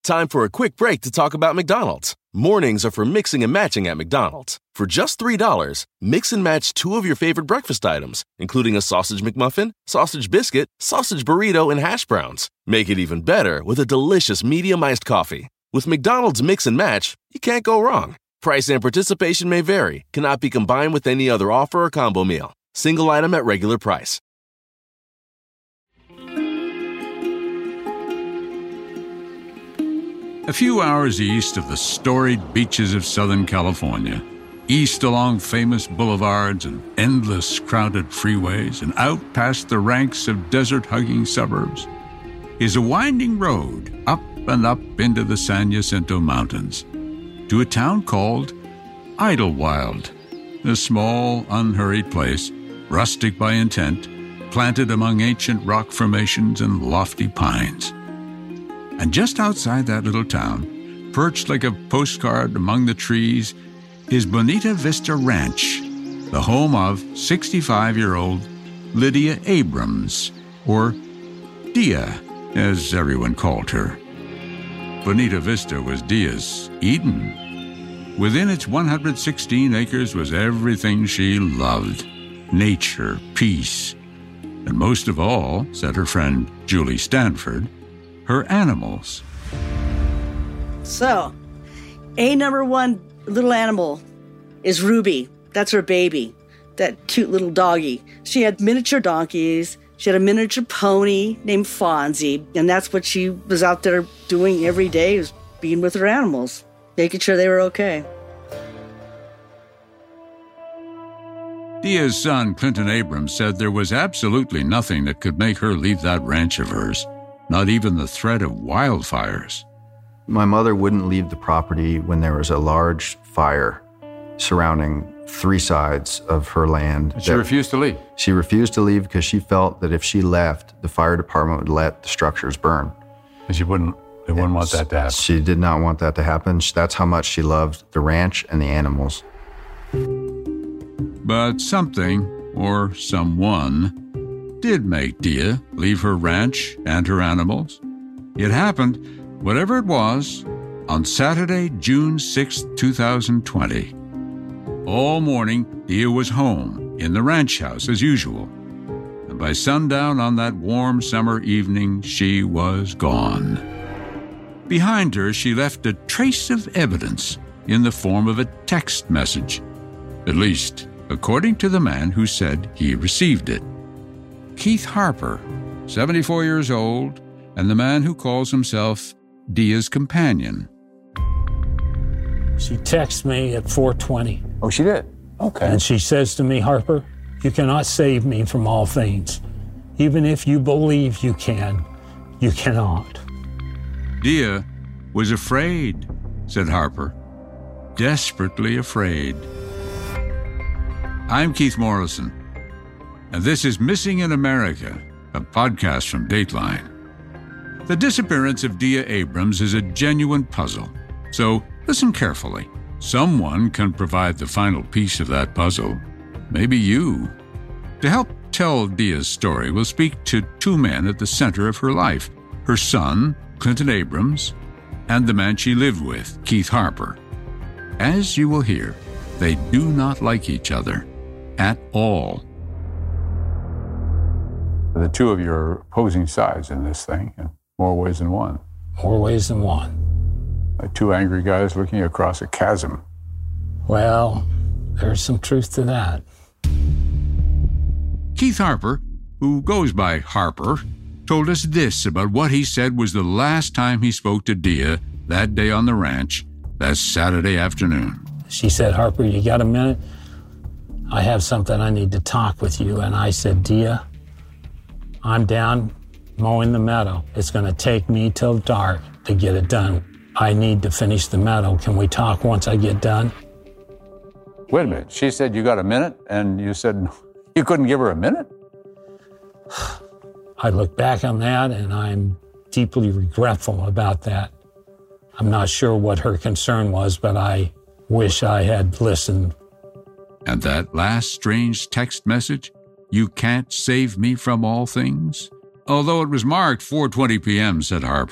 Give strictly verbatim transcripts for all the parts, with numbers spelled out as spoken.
Time for a quick break to talk about McDonald's. Mornings are for mixing and matching at McDonald's. For just three dollars, mix and match two of your favorite breakfast items, including a sausage McMuffin, sausage biscuit, sausage burrito, and hash browns. Make it even better with a delicious medium iced coffee. With McDonald's Mix and Match, you can't go wrong. Price and participation may vary. Cannot be combined with any other offer or combo meal. Single item at regular price. A few hours east of the storied beaches of Southern California, east along famous boulevards and endless crowded freeways, and out past the ranks of desert-hugging suburbs, is a winding road up and up into the San Jacinto Mountains to a town called Idlewild, a small, unhurried place, rustic by intent, planted among ancient rock formations and lofty pines. And just outside that little town, perched like a postcard among the trees, is Bonita Vista Ranch, the home of sixty-five-year-old Lydia Abrams, or Dia, as everyone called her. Bonita Vista was Dia's Eden. Within its one hundred sixteen acres was everything she loved: nature, peace, and most of all, said her friend Julie Stanford, her animals. So, a number one little animal is Ruby. That's her baby, that cute little doggy. She had miniature donkeys. She had a miniature pony named Fonzie, and that's what she was out there doing every day, was being with her animals, making sure they were okay. Dia's son, Clinton Abrams, said there was absolutely nothing that could make her leave that ranch of hers, not even the threat of wildfires. My mother wouldn't leave the property when there was a large fire surrounding three sides of her land. She refused to leave? She refused to leave because she felt that if she left, the fire department would let the structures burn. And she wouldn't, they wouldn't want that to happen? She did not want that to happen. That's how much she loved the ranch and the animals. But something, or someone, did make Dia leave her ranch and her animals. It happened, whatever it was, on Saturday, June sixth, twenty twenty. All morning, Dia was home in the ranch house as usual. And by sundown on that warm summer evening, she was gone. Behind her, she left a trace of evidence in the form of a text message, at least according to the man who said he received it. Keith Harper, seventy-four years old, and the man who calls himself Dia's companion. She texts me at four twenty. Oh, she did? Okay. And she says to me, Harper, you cannot save me from all things. Even if you believe you can, you cannot. Dia was afraid, said Harper, desperately afraid. I'm Keith Morrison, and this is Missing in America, a podcast from Dateline. The disappearance of Dia Abrams is a genuine puzzle, so listen carefully. Someone can provide the final piece of that puzzle. Maybe you. To help tell Dia's story, we'll speak to two men at the center of her life, her son, Clinton Abrams, and the man she lived with, Keith Harper. As you will hear, they do not like each other at all. The two of you are opposing sides in this thing in more ways than one. More ways than one. Like two angry guys looking across a chasm. Well, there's some truth to that. Keith Harper, who goes by Harper, told us this about what he said was the last time he spoke to Dia that day on the ranch, that Saturday afternoon. She said, Harper, you got a minute? I have something I need to talk with you. And I said, Dia, I'm down mowing the meadow. It's going to take me till dark to get it done. I need to finish the meadow. Can we talk once I get done? Wait a minute. She said you got a minute, and you said you couldn't give her a minute? I look back on that, and I'm deeply regretful about that. I'm not sure what her concern was, but I wish I had listened. And that last strange text message, you can't save me from all things? Although it was marked four twenty p.m., said Harper,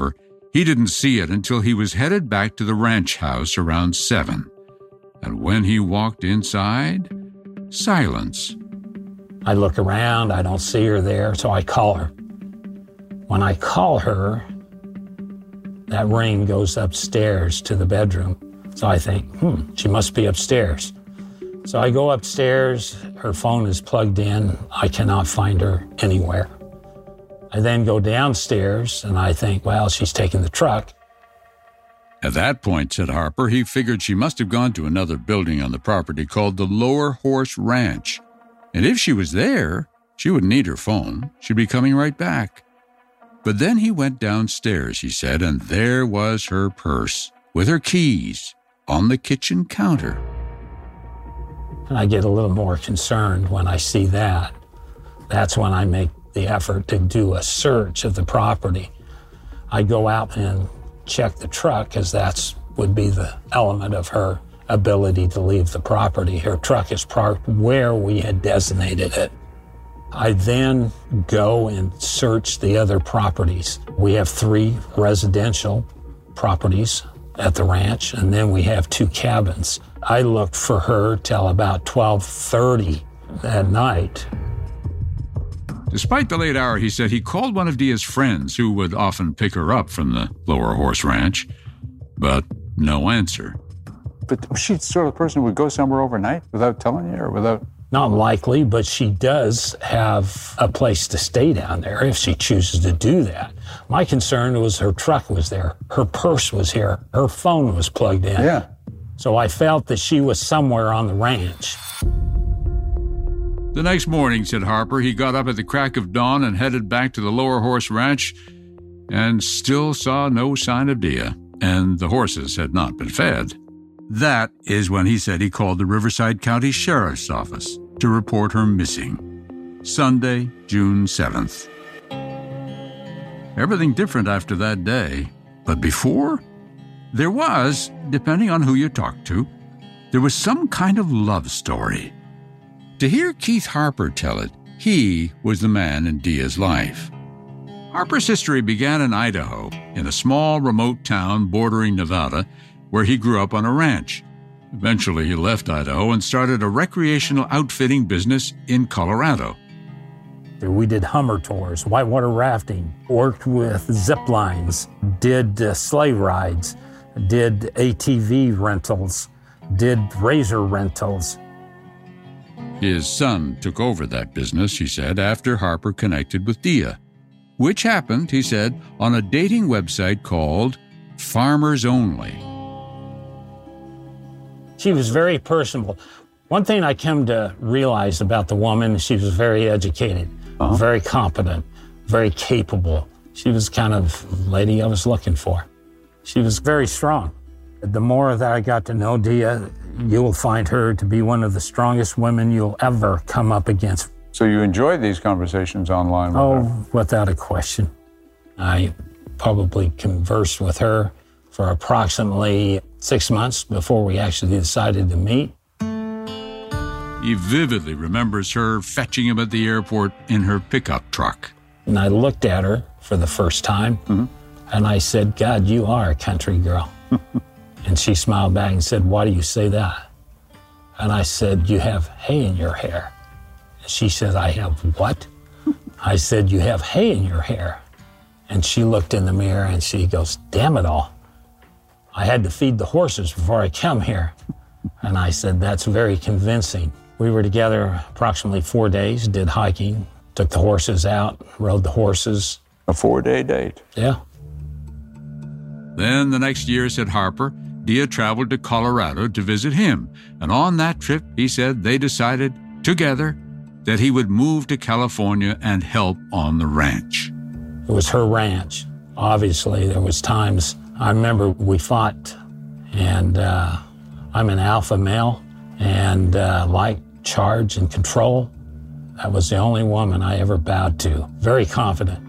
He didn't see it until he was headed back to the ranch house around seven. And when he walked inside, silence. I look around, I don't see her there, so I call her. When I call her, that ring goes upstairs to the bedroom. So I think, hmm, she must be upstairs. So I go upstairs, her phone is plugged in, I cannot find her anywhere. I then go downstairs and I think, well, she's taken the truck. At that point, said Harper, he figured she must have gone to another building on the property called the Lower Horse Ranch. And if she was there, she wouldn't need her phone. She'd be coming right back. But then he went downstairs, he said, and there was her purse with her keys on the kitchen counter. And I get a little more concerned when I see that. That's when I make the effort to do a search of the property. I go out and check the truck, because that's would be the element of her ability to leave the property. Her truck is parked where we had designated it. I then go and search the other properties. We have three residential properties at the ranch, and then we have two cabins. I looked for her till about twelve thirty that night. Despite the late hour, he said he called one of Dia's friends who would often pick her up from the Lower Horse Ranch, but no answer. But was she the sort of person who would go somewhere overnight without telling you or without... Not likely, but she does have a place to stay down there if she chooses to do that. My concern was her truck was there. Her purse was here. Her phone was plugged in. Yeah. So I felt that she was somewhere on the ranch. The next morning, said Harper, he got up at the crack of dawn and headed back to the Lower Horse Ranch and still saw no sign of Dia, and the horses had not been fed. That is when he said he called the Riverside County Sheriff's Office to report her missing. Sunday, June seventh. Everything different after that day, but before, there was, depending on who you talked to, there was some kind of love story. To hear Keith Harper tell it, he was the man in Dia's life. Harper's history began in Idaho, in a small remote town bordering Nevada, where he grew up on a ranch. Eventually, he left Idaho and started a recreational outfitting business in Colorado. We did Hummer tours, whitewater rafting, worked with zip lines, did uh, sleigh rides, did A T V rentals, did razor rentals. His son took over that business, he said, after Harper connected with Dia, which happened, he said, on a dating website called Farmers Only. She was very personable. One thing I came to realize about the woman, she was very educated, uh-huh. very competent, very capable. She was kind of the lady I was looking for. She was very strong. The more that I got to know Dia, you will find her to be one of the strongest women you'll ever come up against. So you enjoyed these conversations online with oh, her? Without a question. I probably conversed with her for approximately six months before we actually decided to meet. He vividly remembers her fetching him at the airport in her pickup truck. And I looked at her for the first time, mm-hmm. and I said, God, you are a country girl. And she smiled back and said, why do you say that? And I said, you have hay in your hair. She said, I have what? I said, you have hay in your hair. And she looked in the mirror and she goes, damn it all. I had to feed the horses before I come here. And I said, that's very convincing. We were together approximately four days, did hiking, took the horses out, rode the horses. A four-day date. Yeah. Then the next year, said Harper, Dia traveled to Colorado to visit him. And on that trip, he said they decided together that he would move to California and help on the ranch. It was her ranch. Obviously, there was times, I remember we fought, and uh, I'm an alpha male, and uh, like charge and control. That was the only woman I ever bowed to. Very confident.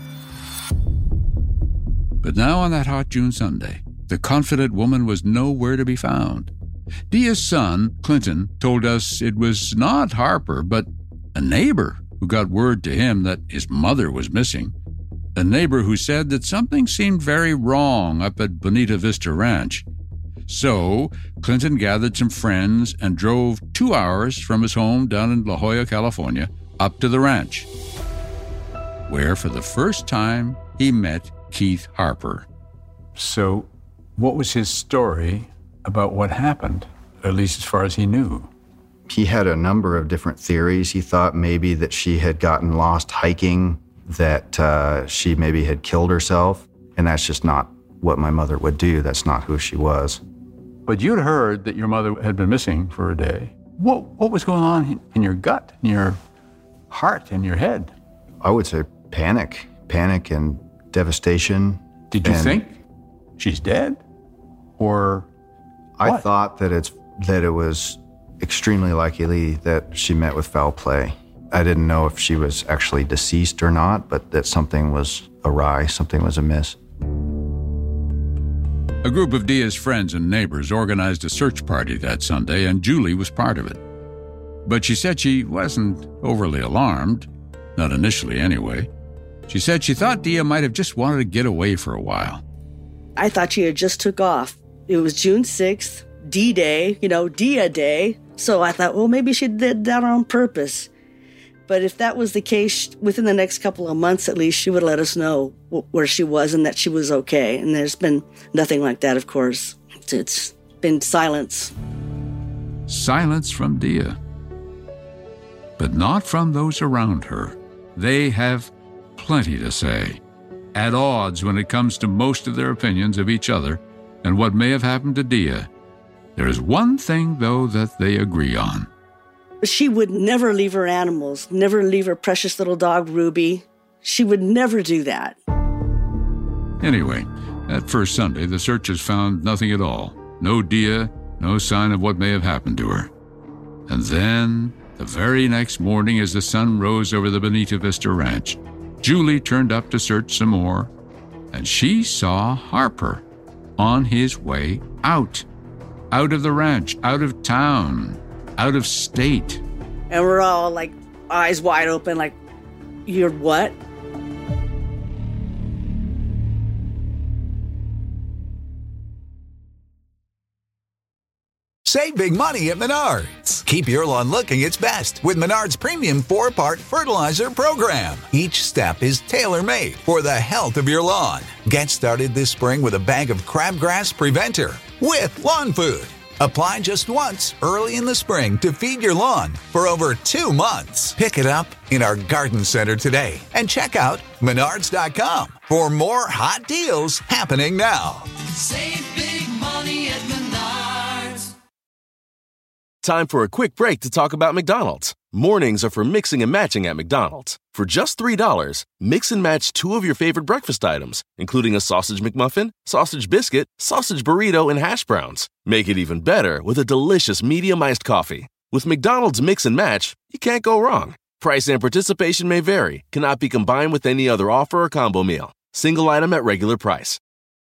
But now on that hot June Sunday, the confident woman was nowhere to be found. Dia's son, Clinton, told us it was not Harper, but a neighbor who got word to him that his mother was missing. a neighbor who said that something seemed very wrong up at Bonita Vista Ranch. So, Clinton gathered some friends and drove two hours from his home down in La Jolla, California, up to the ranch, where for the first time he met Keith Harper. So, what was his story about what happened, at least as far as he knew? He had a number of different theories. He thought maybe that she had gotten lost hiking, that uh, she maybe had killed herself, and that's just not what my mother would do. That's not who she was. But you'd heard that your mother had been missing for a day. What what was going on in your gut, in your heart, in your head? I would say panic. Panic and devastation. Did you and think she's dead? Or I what? thought that it's that it was extremely likely that she met with foul play. I didn't know if she was actually deceased or not, but that something was awry, something was amiss. A group of Dia's friends and neighbors organized a search party that Sunday, and Julie was part of it. But she said she wasn't overly alarmed, not initially anyway. She said she thought Dia might have just wanted to get away for a while. I thought she had just took off. It was June sixth, D-Day, you know, Dia Day. So I thought, well, maybe she did that on purpose. But if that was the case, within the next couple of months at least, she would let us know where she was and that she was okay. And there's been nothing like that, of course. It's been silence. Silence from Dia. But not from those around her. They have plenty to say, at odds when it comes to most of their opinions of each other and what may have happened to Dia. There is one thing, though, that they agree on. She would never leave her animals, never leave her precious little dog, Ruby. She would never do that. Anyway, that first Sunday, the searchers found nothing at all. No Dia, no sign of what may have happened to her. And then, the very next morning, as the sun rose over the Bonita Vista Ranch, Julie turned up to search some more, and she saw Harper on his way out. Out of the ranch, out of town, out of state. And we're all like eyes wide open, like, you're what? Save big money at Menards. Keep your lawn looking its best with Menards Premium four-part fertilizer program. Each step is tailor-made for the health of your lawn. Get started this spring with a bag of crabgrass preventer with lawn food. Apply just once early in the spring to feed your lawn for over two months. Pick it up in our garden center today and check out menards dot com for more hot deals happening now. Save big money at Menards. Time for a quick break to talk about McDonald's. Mornings are for mixing and matching at McDonald's. For just three dollars, mix and match two of your favorite breakfast items, including a sausage McMuffin, sausage biscuit, sausage burrito, and hash browns. Make it even better with a delicious medium iced coffee. With McDonald's Mix and Match, you can't go wrong. Price and participation may vary. Cannot be combined with any other offer or combo meal. Single item at regular price.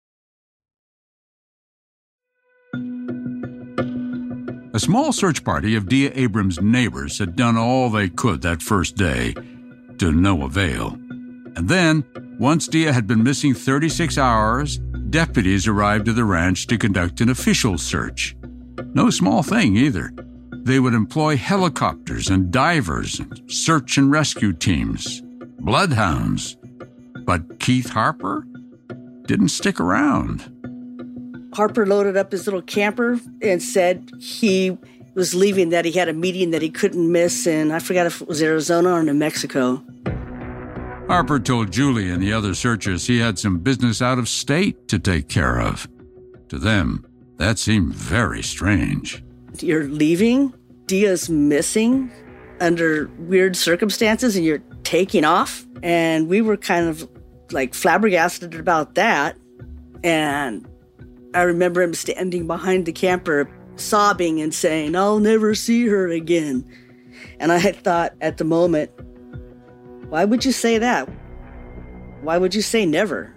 A small search party of Dia Abrams' neighbors had done all they could that first day, to no avail. And then, once Dia had been missing thirty-six hours, deputies arrived to the ranch to conduct an official search. No small thing, either. They would employ helicopters and divers, and search and rescue teams, bloodhounds. But Keith Harper didn't stick around. Harper loaded up his little camper and said he was leaving, that he had a meeting that he couldn't miss in, I forgot if it was Arizona or New Mexico. Harper told Julie and the other searchers he had some business out of state to take care of. To them, that seemed very strange. You're leaving? Dia's missing under weird circumstances and you're taking off? And we were kind of like flabbergasted about that. And I remember him standing behind the camper, sobbing and saying, "I'll never see her again." And I had thought at the moment, why would you say that? Why would you say never?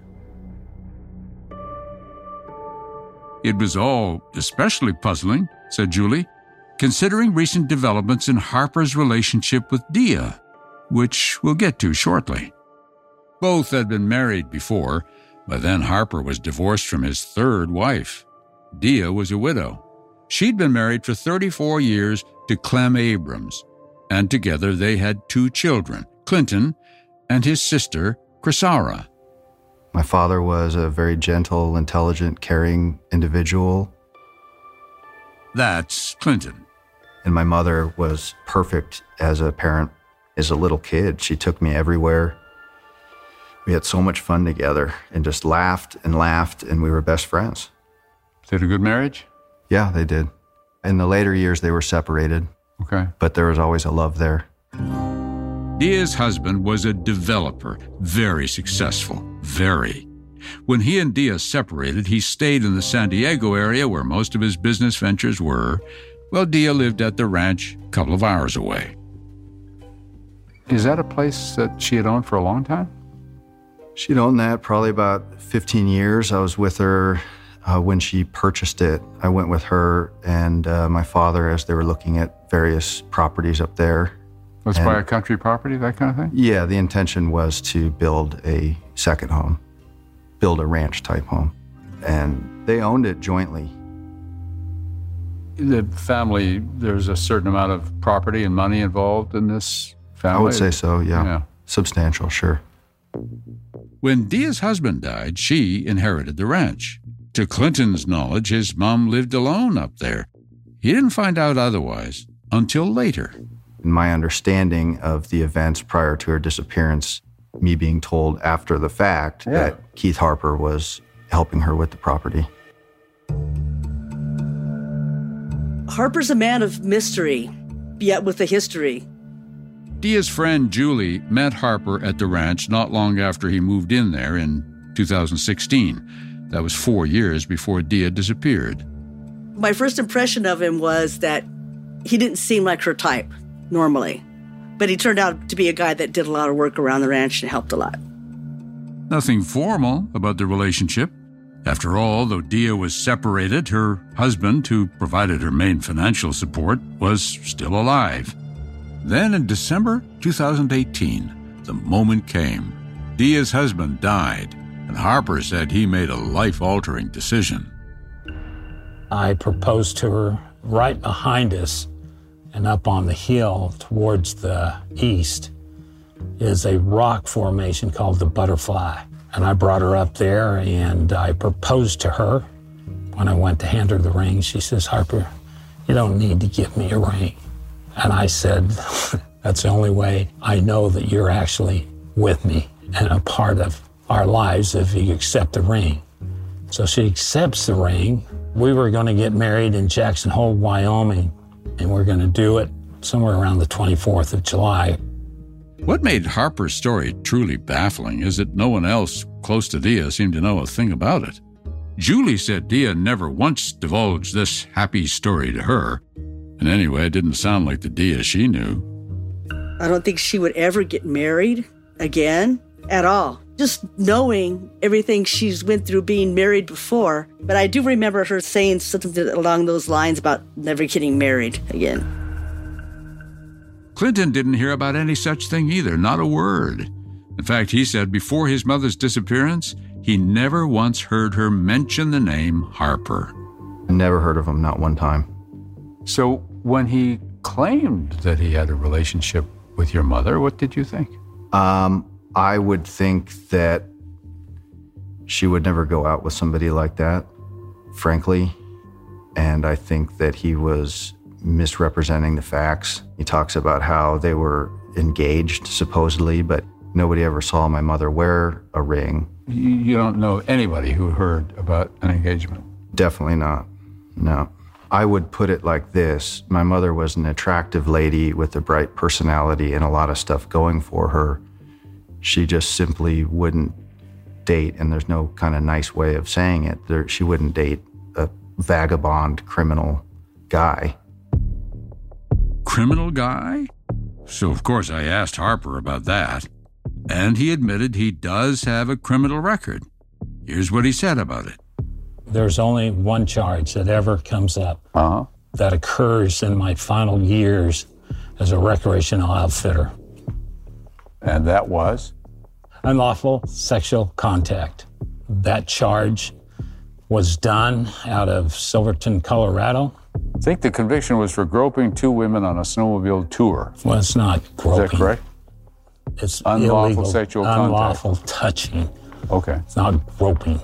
It was all especially puzzling, said Julie, considering recent developments in Harper's relationship with Dia, which we'll get to shortly. Both had been married before, but then Harper was divorced from his third wife. Dia was a widow. She'd been married for thirty-four years to Clem Abrams, and together they had two children, Clinton and his sister, Chrysara. My father was a very gentle, intelligent, caring individual. That's Clinton. And my mother was perfect as a parent. As a little kid, she took me everywhere. We had so much fun together and just laughed and laughed, and we were best friends. They had a good marriage? Yeah, they did. In the later years, they were separated. Okay. But there was always a love there. Dia's husband was a developer, very successful, very. When he and Dia separated, he stayed in the San Diego area where most of his business ventures were, while Dia lived at the ranch a couple of hours away. Is that a place that she had owned for a long time? She'd owned that probably about fifteen years. I was with her uh, when she purchased it. I went with her and uh, my father as they were looking at various properties up there. Let's and, buy a country property, that kind of thing? Yeah, the intention was to build a second home, build a ranch-type home. And they owned it jointly. The family, there's a certain amount of property and money involved in this family? I would say so, yeah. yeah. Substantial, sure. When Dia's husband died, she inherited the ranch. To Clinton's knowledge, his mom lived alone up there. He didn't find out otherwise until later. My understanding of the events prior to her disappearance, me being told after the fact yeah. that Keith Harper was helping her with the property. Harper's a man of mystery, yet with a history. Dia's friend Julie met Harper at the ranch not long after he moved in there in two thousand sixteen. That was four years before Dia disappeared. My first impression of him was that he didn't seem like her type, normally. But he turned out to be a guy that did a lot of work around the ranch and helped a lot. Nothing formal about the relationship. After all, though Dia was separated, her husband, who provided her main financial support, was still alive. Then in December two thousand eighteen, the moment came. Dia's husband died, and Harper said he made a life-altering decision. I proposed to her right behind us, and up on the hill towards the east is a rock formation called the Butterfly. And I brought her up there and I proposed to her. When I went to hand her the ring, she says, "Harper, you don't need to give me a ring." And I said, "That's the only way I know that you're actually with me and a part of our lives if you accept the ring." So she accepts the ring. We were going to get married in Jackson Hole, Wyoming, and we're going to do it somewhere around the twenty-fourth of July. What made Harper's story truly baffling is that no one else close to Dia seemed to know a thing about it. Julie said Dia never once divulged this happy story to her. And anyway, it didn't sound like the Dia she knew. I don't think she would ever get married again at all. Just knowing everything she's went through being married before. But I do remember her saying something along those lines about never getting married again. Clinton didn't hear about any such thing either, not a word. In fact, he said before his mother's disappearance, he never once heard her mention the name Harper. Never heard of him, not one time. So when he claimed that he had a relationship with your mother, what did you think? Um, I would think that she would never go out with somebody like that, frankly. And I think that he was misrepresenting the facts. He talks about how they were engaged, supposedly, but nobody ever saw my mother wear a ring. You, you don't know anybody who heard about an engagement? Definitely not, no. I would put it like this. My mother was an attractive lady with a bright personality and a lot of stuff going for her. She just simply wouldn't date, and there's no kind of nice way of saying it. There, she wouldn't date a vagabond criminal guy. Criminal guy? So, of course, I asked Harper about that. And he admitted he does have a criminal record. Here's what he said about it. There's only one charge that ever comes up uh-huh. that occurs in my final years as a recreational outfitter. And that was? unlawful sexual contact. That charge was done out of Silverton, Colorado. I think the conviction was for groping two women on a snowmobile tour. Well, it's not groping. Is that correct? It's unlawful illegal, sexual unlawful contact. touching. Okay. It's not groping.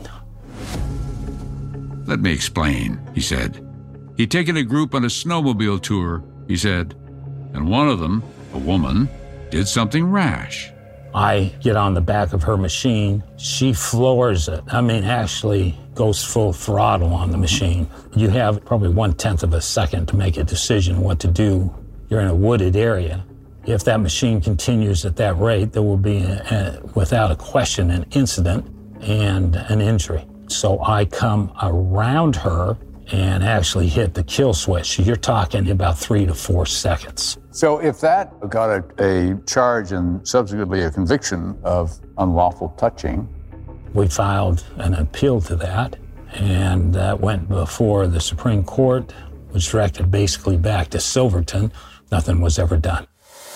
Let me explain, he said. He'd taken a group on a snowmobile tour, he said, and one of them, a woman, did something rash. I get on the back of her machine. She floors it. I mean, actually goes full throttle on the machine. You have probably one-tenth of a second to make a decision what to do. You're in a wooded area. If that machine continues at that rate, there will be, a, a, without a question, an incident and an injury. So I come around her and actually hit the kill switch. You're talking about three to four seconds. So if that got a, a charge and subsequently a conviction of unlawful touching. We filed an appeal to that, and that went before the Supreme Court, was directed basically back to Silverton. Nothing was ever done.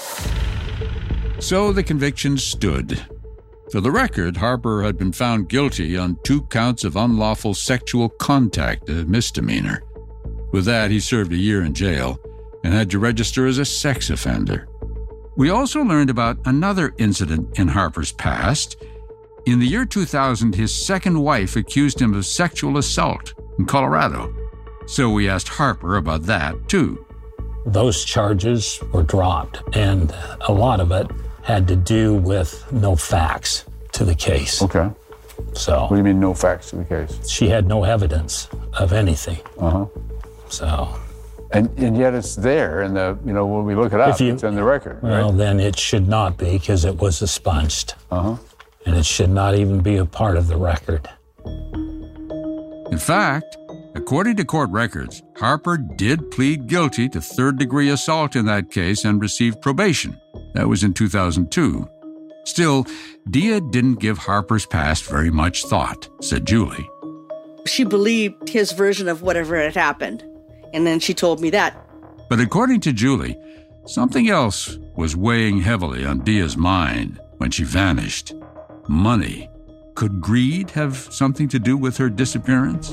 So the conviction stood. For the record, Harper had been found guilty on two counts of unlawful sexual contact, a misdemeanor. With that, he served a year in jail and had to register as a sex offender. We also learned about another incident in Harper's past. In the year two thousand, his second wife accused him of sexual assault in Colorado. So we asked Harper about that, too. Those charges were dropped, and a lot of it had to do with no facts to the case. Okay. So. What do you mean no facts to the case? She had no evidence of anything. Uh-huh. So. And and yet it's there, and the you know when we look it up, you, it's in the record. Well, right? then it should not be, because it was expunged. Uh-huh. And it should not even be a part of the record. In fact, according to court records, Harper did plead guilty to third-degree assault in that case and received probation. That was in two thousand two. Still, Dia didn't give Harper's past very much thought, said Julie. She believed his version of whatever had happened. And then she told me that. But according to Julie, something else was weighing heavily on Dia's mind when she vanished. Money. Could greed have something to do with her disappearance?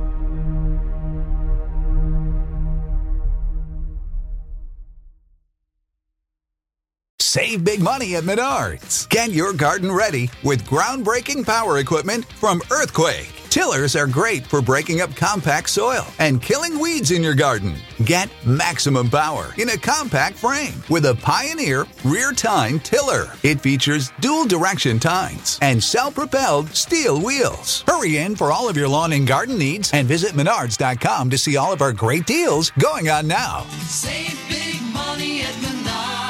Save big money at Menards. Get your garden ready with groundbreaking power equipment from Earthquake. Tillers are great for breaking up compact soil and killing weeds in your garden. Get maximum power in a compact frame with a Pioneer rear tine tiller. It features dual direction tines and self-propelled steel wheels. Hurry in for all of your lawn and garden needs and visit Menards dot com to see all of our great deals going on now. Save big money at Menards.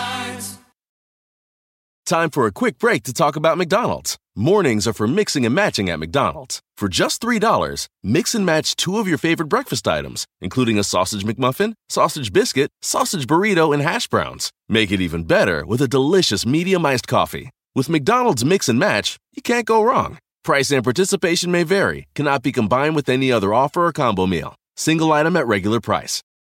Time for a quick break to talk about McDonald's. Mornings are for mixing and matching at McDonald's. For just three dollars, mix and match two of your favorite breakfast items, including a sausage McMuffin, sausage biscuit, sausage burrito, and hash browns. Make it even better with a delicious medium iced coffee. With McDonald's Mix and Match, you can't go wrong. Price and participation may vary, cannot be combined with any other offer or combo meal. Single item at regular price.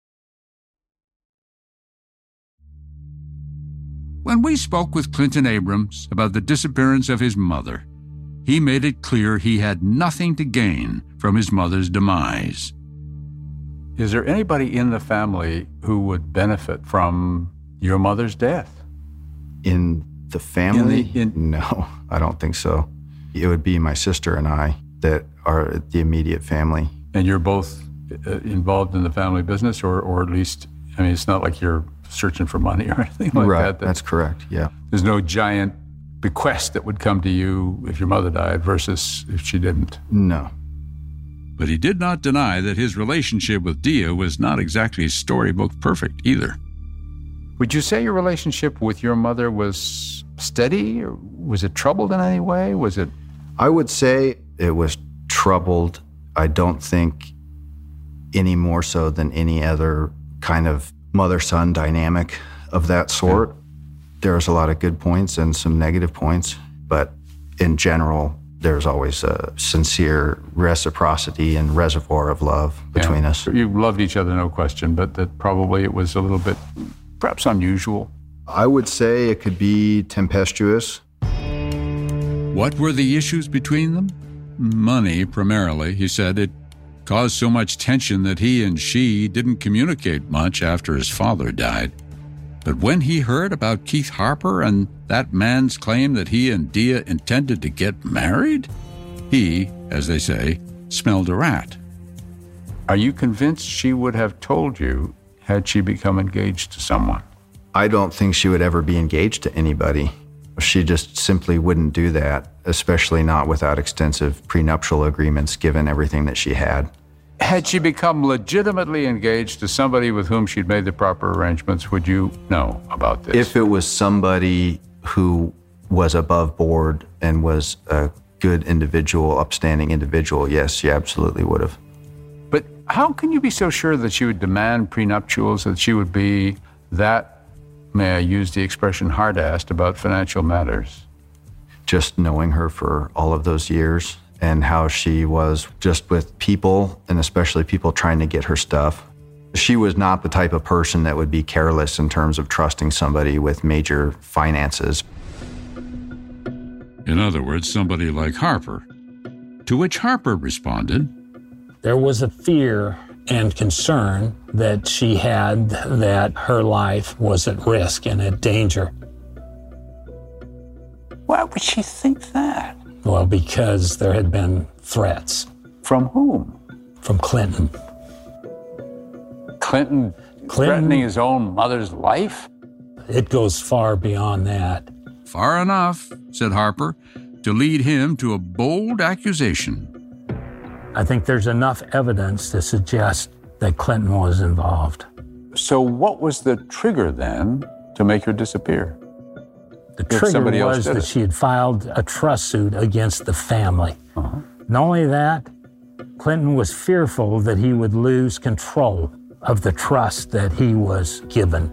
When we spoke with Clinton Abrams about the disappearance of his mother, he made it clear he had nothing to gain from his mother's demise. Is there anybody in the family who would benefit from your mother's death? In the family? In the, in... No, I don't think so. It would be my sister and I that are the immediate family. And you're both uh, involved in the family business, or, or at least, I mean, it's not like you're searching for money or anything like right, that. That, that's correct, yeah. There's no giant bequest that would come to you if your mother died versus if she didn't. No. But he did not deny that his relationship with Dia was not exactly storybook perfect either. Would you say your relationship with your mother was steady, or was it troubled in any way? Was it? I would say it was troubled. I don't think any more so than any other kind of mother-son dynamic of that sort. Yeah. There's a lot of good points and some negative points, but in general, there's always a sincere reciprocity and reservoir of love between yeah. us. You loved each other, no question, but that probably it was a little bit, perhaps unusual. I would say it could be tempestuous. What were the issues between them? Money, primarily. He said it caused so much tension that he and she didn't communicate much after his father died. But when he heard about Keith Harper and that man's claim that he and Dia intended to get married, he, as they say, smelled a rat. Are you convinced she would have told you had she become engaged to someone? I don't think she would ever be engaged to anybody. She just simply wouldn't do that, especially not without extensive prenuptial agreements, given everything that she had. Had she become legitimately engaged to somebody with whom she'd made the proper arrangements, would you know about this? If it was somebody who was above board and was a good individual, upstanding individual, yes, she absolutely would have. But how can you be so sure that she would demand prenuptials, that she would be that, may I use the expression, hard-assed about financial matters? Just knowing her for all of those years and how she was just with people, and especially people trying to get her stuff. She was not the type of person that would be careless in terms of trusting somebody with major finances. In other words, somebody like Harper. To which Harper responded, There was a fear and concern that she had that her life was at risk and at danger. Why would she think that? Well, because there had been threats. From whom? From Clinton. Clinton, Clinton threatening his own mother's life? It goes far beyond that. Far enough, said Harper, to lead him to a bold accusation. I think there's enough evidence to suggest that Clinton was involved. So what was the trigger then to make her disappear? The trigger was that she had filed a trust suit against the family. Uh-huh. Not only that, Clinton was fearful that he would lose control of the trust that he was given.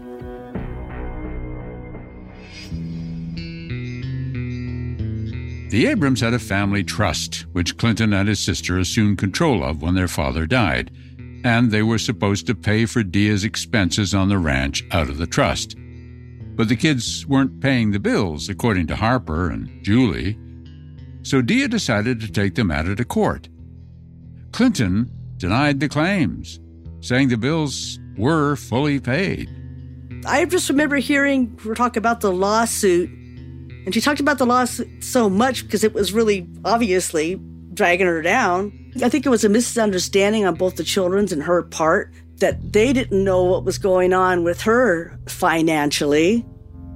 The Abrams had a family trust, which Clinton and his sister assumed control of when their father died, and they were supposed to pay for Dia's expenses on the ranch out of the trust. But the kids weren't paying the bills, according to Harper and Julie, so Dia decided to take the matter to court. Clinton denied the claims, saying the bills were fully paid. I just remember hearing her talk about the lawsuit, and she talked about the lawsuit so much because it was really obviously dragging her down. I think it was a misunderstanding on both the children's and her part, that they didn't know what was going on with her financially.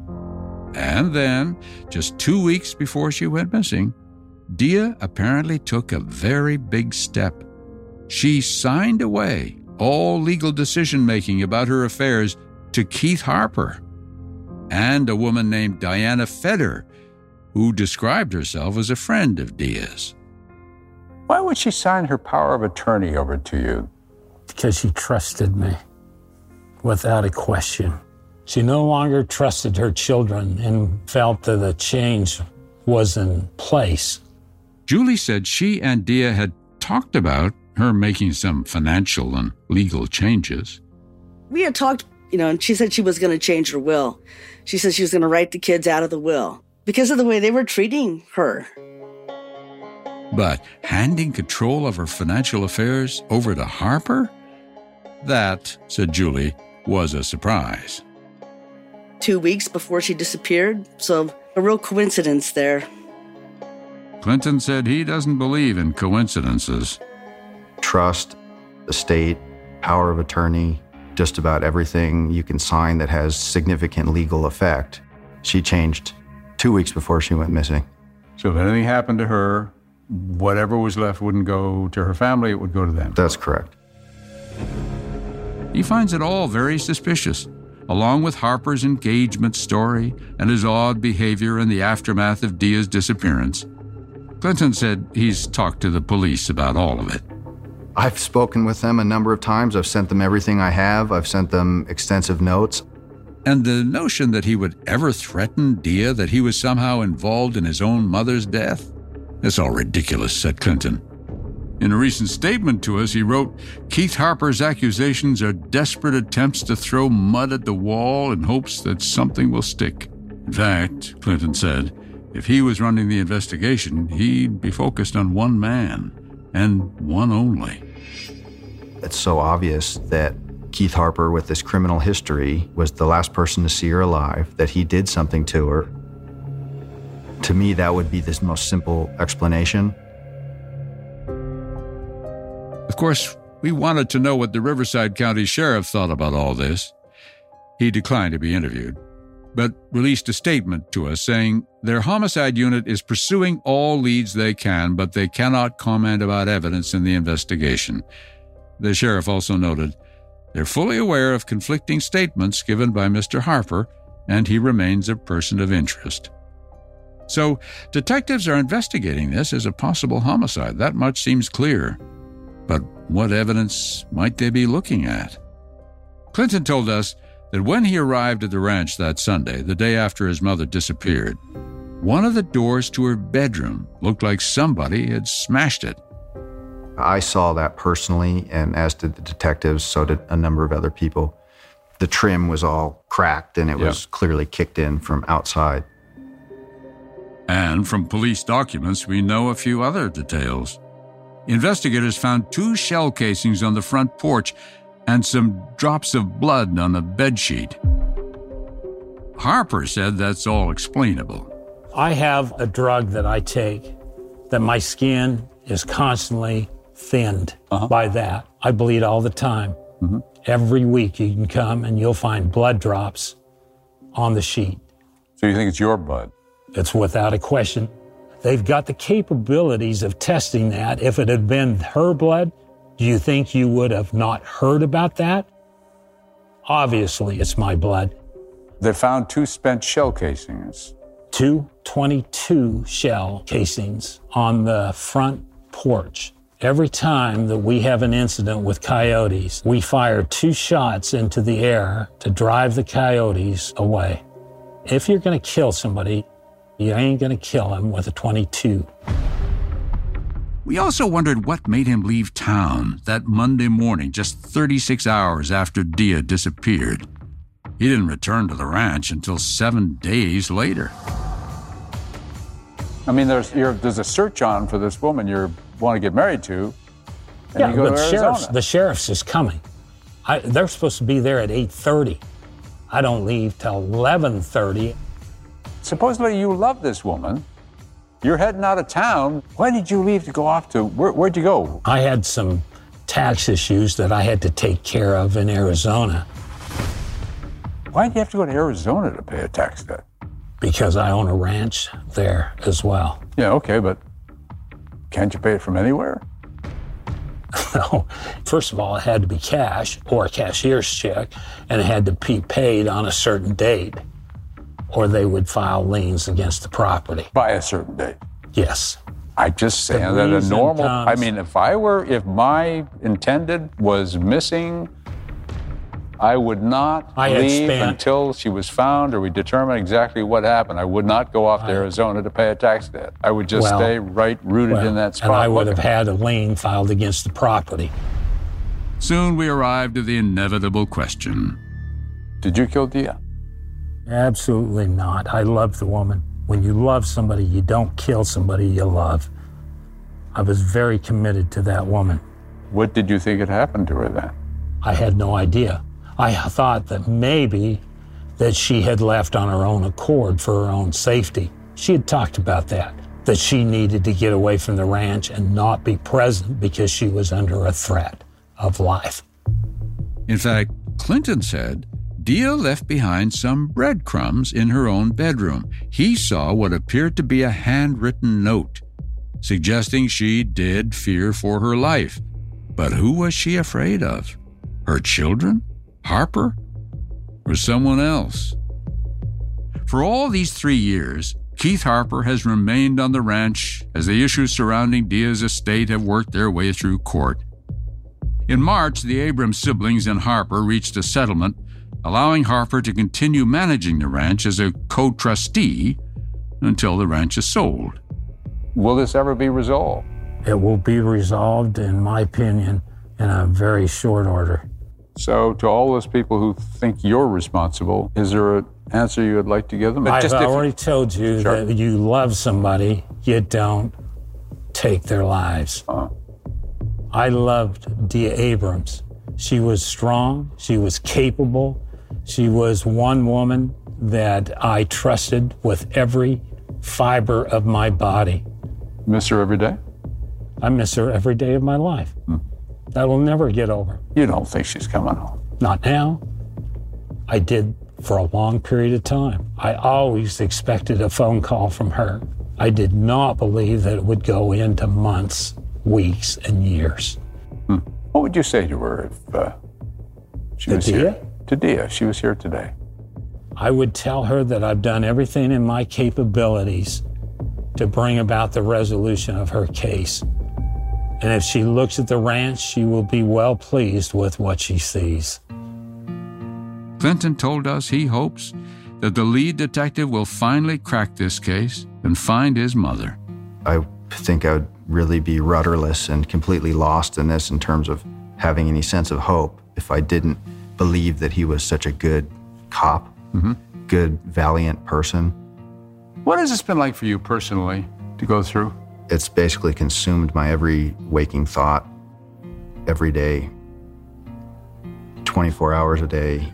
And then, just two weeks before she went missing, Dia apparently took a very big step. She signed away all legal decision-making about her affairs to Keith Harper and a woman named Diana Feder, who described herself as a friend of Dia's. Why would she sign her power of attorney over to you? Because she trusted me, without a question. She no longer trusted her children and felt that a change was in place. Julie said she and Dia had talked about her making some financial and legal changes. We had talked, you know, and she said she was going to change her will. She said she was going to write the kids out of the will because of the way they were treating her. But handing control of her financial affairs over to Harper? That, said Julie, was a surprise. Two weeks before she disappeared, so a real coincidence there. Clinton said he doesn't believe in coincidences. Trust, estate, power of attorney, just about everything you can sign that has significant legal effect. She changed two weeks before she went missing. So if anything happened to her, whatever was left wouldn't go to her family, it would go to them. That's correct. He finds it all very suspicious, along with Harper's engagement story and his odd behavior in the aftermath of Dia's disappearance. Clinton said he's talked to the police about all of it. I've spoken with them a number of times. I've sent them everything I have. I've sent them extensive notes. And the notion that he would ever threaten Dia that he was somehow involved in his own mother's death? It's all ridiculous, said Clinton. In a recent statement to us, he wrote, Keith Harper's accusations are desperate attempts to throw mud at the wall in hopes that something will stick. In fact, Clinton said, If he was running the investigation, he'd be focused on one man, and one only. It's so obvious that Keith Harper, with this criminal history, was the last person to see her alive, that he did something to her. To me, that would be the most simple explanation. Of course, we wanted to know what the Riverside County Sheriff thought about all this. He declined to be interviewed, but released a statement to us saying their homicide unit is pursuing all leads they can, but they cannot comment about evidence in the investigation. The sheriff also noted they're fully aware of conflicting statements given by Mister Harper, and he remains a person of interest. So, detectives are investigating this as a possible homicide. That much seems clear. But what evidence might they be looking at? Clinton told us that when he arrived at the ranch that Sunday, the day after his mother disappeared, one of the doors to her bedroom looked like somebody had smashed it. I saw that personally, and as did the detectives, so did a number of other people. The trim was all cracked, and it Yep. was clearly kicked in from outside. And from police documents, we know a few other details. Investigators found two shell casings on the front porch and some drops of blood on a bedsheet. Harper said that's all explainable. I have a drug that I take that my skin is constantly thinned Uh-huh. by that. I bleed all the time. Mm-hmm. Every week you can come and you'll find blood drops on the sheet. So you think it's your blood? It's without a question. They've got the capabilities of testing that. If it had been her blood, do you think you would have not heard about that? Obviously, it's my blood. They found two spent shell casings. Two twenty-two shell casings on the front porch. Every time that we have an incident with coyotes, we fire two shots into the air to drive the coyotes away. If you're going to kill somebody, you ain't going to kill him with a twenty-two. We also wondered what made him leave town that Monday morning, just thirty-six hours after Dia disappeared. He didn't return to the ranch until seven days later. I mean, there's you're, there's a search on for this woman you want to get married to, and Yeah, you go but to the Arizona. sheriff's, the sheriff's is coming. I, they're supposed to be there at eight thirty. I don't leave till eleven thirty. Supposedly you love this woman. You're heading out of town. Why did you leave to go off to, where, where'd you go? I had some tax issues that I had to take care of in Arizona Why did you have to go to Arizona to pay a tax debt? because I own a ranch there as well. Yeah, okay, but can't you pay it from anywhere? No. First of all, it had to be cash or a cashier's check, and it had to be paid on a certain date, or they would file liens against the property. By a certain date. Yes. I just The saying that a reason normal, I comes- mean, if I were, if my intended was missing, I would not I had leave spent- until she was found or we determine exactly what happened. I would not go off to Arizona to pay a tax debt. I would just Well, stay right rooted Well, in that spot. and I would looking. have had a lien filed against the property. Soon we arrived at the inevitable question. Did you kill Dia? Absolutely not. I love the woman. When you love somebody, you don't kill somebody you love. I was very committed to that woman. What did you think had happened to her then? I had no idea. I thought that maybe that she had left on her own accord for her own safety. She had talked about that, that she needed to get away from the ranch and not be present because she was under a threat of life. In fact, Clinton said Dia left behind some breadcrumbs in her own bedroom. He saw what appeared to be a handwritten note, suggesting she did fear for her life. But who was she afraid of? Her children? Harper? Or someone else? For all these three years, Keith Harper has remained on the ranch as the issues surrounding Dia's estate have worked their way through court. In March, the Abrams siblings and Harper reached a settlement, allowing Harper to continue managing the ranch as a co-trustee until the ranch is sold. Will this ever be resolved? It will be resolved, in my opinion, in a very short order. So to all those people who think you're responsible, is there an answer you would like to give them? I've Just if- already told you Sure. that you love somebody, you don't take their lives. Uh-huh. I loved Dia Abrams. She was strong, she was capable, she was one woman that I trusted with every fiber of my body. Miss her every day? I miss her every day of my life. Hmm. That will never get over. You don't think she's coming home? Not now. I did for a long period of time. I always expected a phone call from her. I did not believe that it would go into months, weeks, and years. Hmm. What would you say to her if uh, she To was Dia? here? To Dia. She was here today. I would tell her that I've done everything in my capabilities to bring about the resolution of her case. And if she looks at the ranch, she will be well pleased with what she sees. Clinton told us he hopes that the lead detective will finally crack this case and find his mother. I think I would really be rudderless and completely lost in this in terms of having any sense of hope if I didn't believe that he was such a good cop, Mm-hmm. good, valiant person. What has this been like for you personally to go through? It's basically consumed my every waking thought, every day, twenty-four hours a day.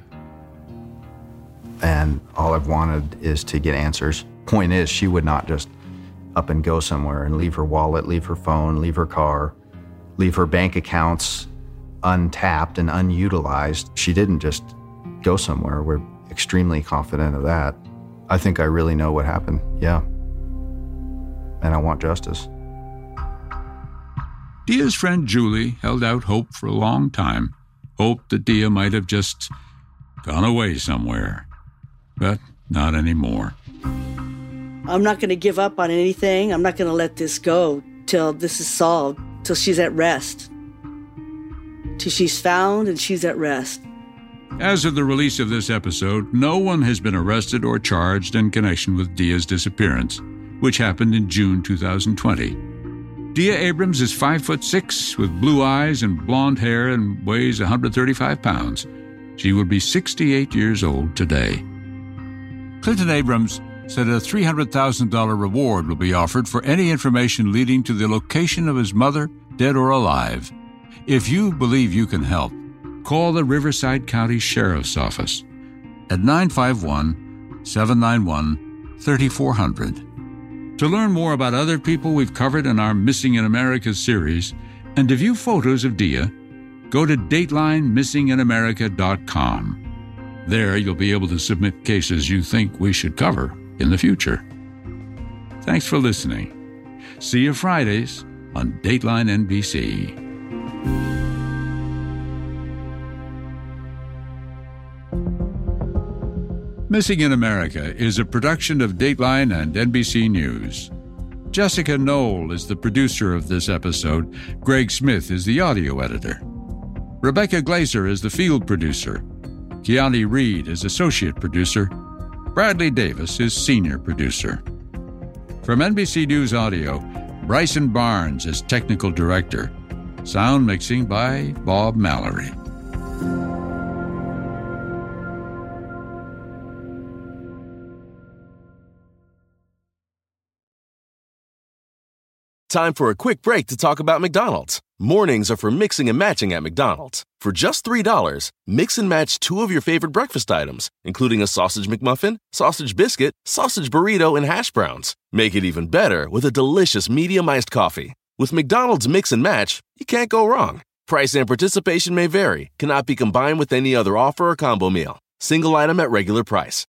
And all I've wanted is to get answers. Point is, she would not just up and go somewhere and leave her wallet, leave her phone, leave her car, leave her bank accounts untapped and unutilized. She didn't just go somewhere. We're extremely confident of that. I think I really know what happened, yeah. And I want justice. Dia's friend Julie held out hope for a long time, hoped that Dia might have just gone away somewhere. But not anymore. I'm not going to give up on anything. I'm not going to let this go till this is solved, till she's at rest. Till she's found and she's at rest. As of the release of this episode, no one has been arrested or charged in connection with Dia's disappearance, which happened in June two thousand twenty. Dia Abrams is five foot six with blue eyes and blonde hair and weighs one hundred thirty-five pounds. She would be sixty-eight years old today. Clinton Abrams said a three hundred thousand dollars reward will be offered for any information leading to the location of his mother, dead or alive. If you believe you can help, call the Riverside County Sheriff's Office at nine five one, seven nine one, three four zero zero. To learn more about other people we've covered in our Missing in America series and to view photos of Dia, go to dateline missing in america dot com. There you'll be able to submit cases you think we should cover in the future. Thanks for listening. See you Fridays on Dateline N B C. Missing in America is a production of Dateline and N B C News. Jessica Knoll is the producer of this episode. Greg Smith is the audio editor. Rebecca Glazer is the field producer. Kiani Reed is associate producer. Bradley Davis is senior producer. From N B C News Audio, Bryson Barnes is technical director. Sound mixing by Bob Mallory. Time for a quick break to talk about McDonald's. Mornings are for mixing and matching at McDonald's. For just three dollars, mix and match two of your favorite breakfast items, including a sausage McMuffin, sausage biscuit, sausage burrito, and hash browns. Make it even better with a delicious medium iced coffee. With McDonald's Mix and Match, you can't go wrong. Price and participation may vary, cannot be combined with any other offer or combo meal. Single item at regular price.